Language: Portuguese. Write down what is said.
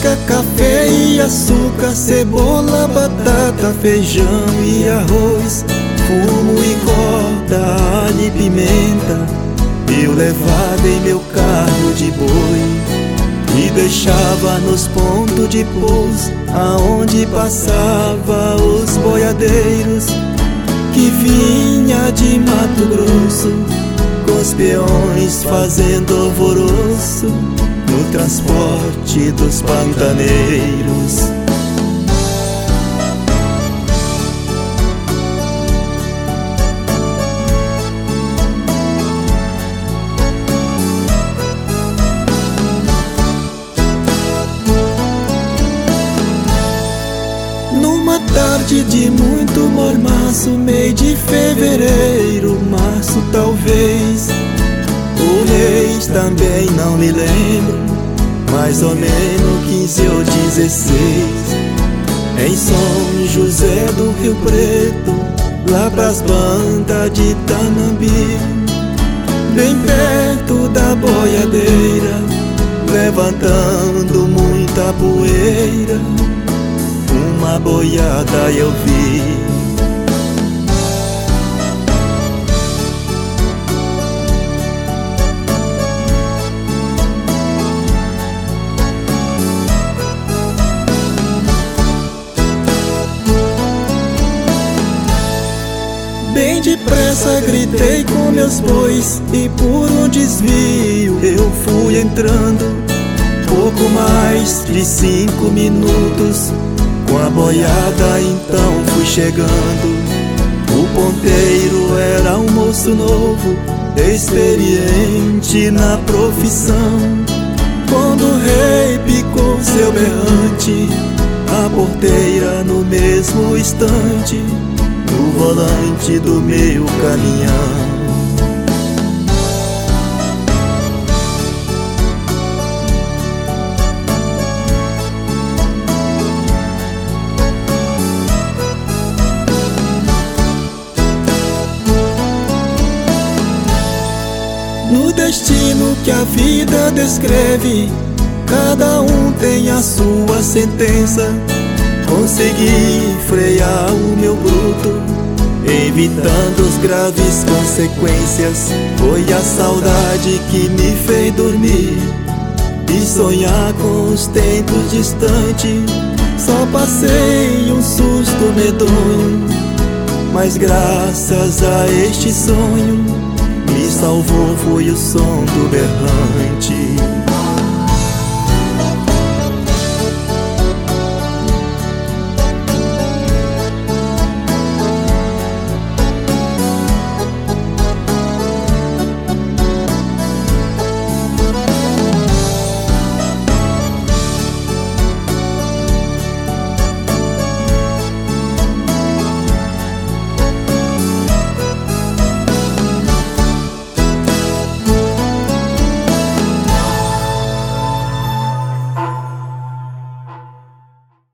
faca, café e açúcar, cebola, batata, feijão e arroz, fumo e corta, alho e pimenta. Eu levava em meu carro de boi e deixava nos pontos de pouso, aonde passava os boiadeiros que vinha de Mato Grosso, com os peões fazendo alvoroço no transporte dos pantaneiros. Numa tarde de muito mormaço, mês de fevereiro, março talvez, o mês também não me lembro, mais ou menos 15 ou 16, em São José do Rio Preto, lá pras bandas de Tanambi, bem perto da boiadeira, levantando muita poeira, uma boiada eu vi. Bem depressa gritei com meus bois e por um desvio eu fui entrando. Pouco mais de 5 minutos, com a boiada então fui chegando. O ponteiro era um moço novo, experiente na profissão. Quando o rei picou seu berrante, a porteira no mesmo instante, no volante do meu caminhão. No destino que a vida descreve, cada um tem a sua sentença. Consegui frear o meu bruto, evitando as graves consequências. Foi a saudade que me fez dormir e sonhar com os tempos distantes. Só passei um susto medonho, mas graças a este sonho me salvou foi o som do berrante.